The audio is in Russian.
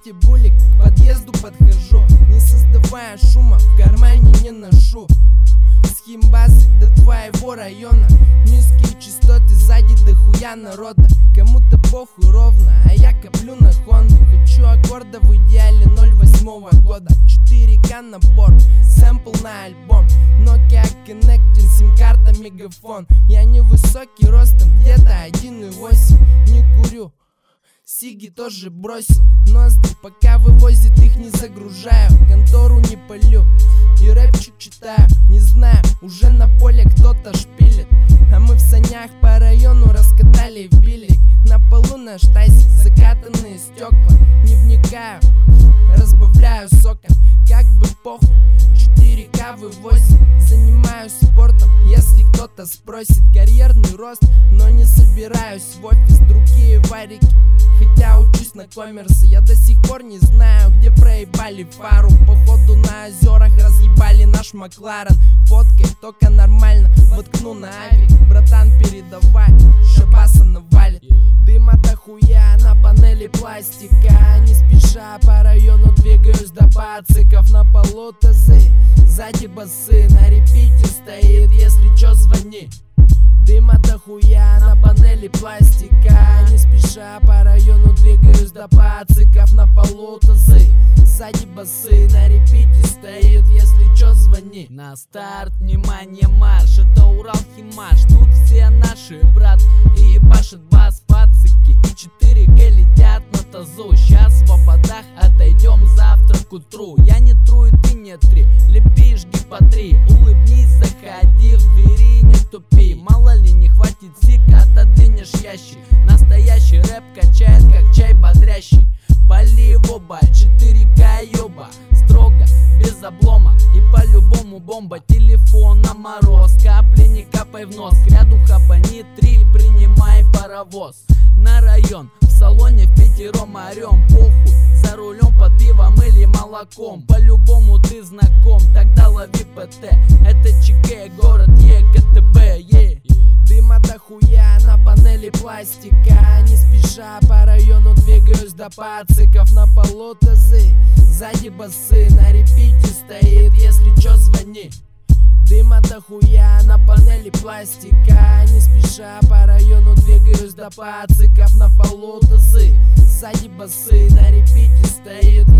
репите булик, к подъезду подхожу, не создавая шума, в кармане не ношу. Схимбазы до твоего района, низкие частоты, сзади дохуя народа. Кому-то похуй ровно, а я коплю на Хонду. Хочу аккорда в идеале 08 года. 4К набор, сэмпл на альбом, Nokia Connecting, сим-карта, мегафон. Я невысокий ростом, где-то 1,8. Не курю, сиги тоже бросил, ноздри пока вывозит, их не загружаю. Контору не палю и рэпчик читаю. Не знаю, уже на поле кто-то шпилит, а мы в санях по району раскатали в билик. На полу наш тайсик, закатанные стекла. Не вникаю, разбавляю соком, как бы похуй. 4К вывозит, занимаюсь спортом, если кто-то спросит. Карьерный рост, но не собираюсь в офис. Другие варики, хотя учусь на коммерсе. Я до сих пор не знаю, где проебали фару. Походу на озерах разъебали наш Макларен. Фоткой только нормально, воткну на авик. Братан, передавай, шабаса навалит. Дыма дохуя на панели пластика. Не спеша по району двигаюсь до пациков. На полу тазы, сзади басы, на репите стоит, если чё звони. Дыма дохуя на панели пластика. Не спеша по району двигаюсь до пациков. На полу тазы, сзади басы, на репите стоит, если чё звони. На старт, внимание, марш, это Урал Химаш. Тут все наши, брат, и ебашит бас пацики. И 4К летят на тазу. Сейчас в ободах отойдем завтра к утру. Я не тру и ты не три, лепи, жги по 3. Улыбнись, заходи в двери, не тупи. Мало ли не хватит сик, отодвинешь ящик. Настоящий рэп качает, как чай бодрящий. Пали в оба, 4К ёба, строго, без облома. И по-любому бомба, телефон на мороз. Капли не капай в нос, к ряду хапани 3, принимай паровоз. На район, в салоне впятером орем, похуй. За рулем под пивом или молоком. По-любому ты знаком, тогда лови ПТ. Это ЧК, город ЕКТБ, Дыма дохуя на панели пластика. Не спеша по району двигаюсь до пациков. На полу тазы, сзади басы, на репите стоит, если чё звони. Дыма дохуя на панели пластика. Не спеша по району двигаюсь до пациков. На полу тазы, сзади басы, на репите стоит,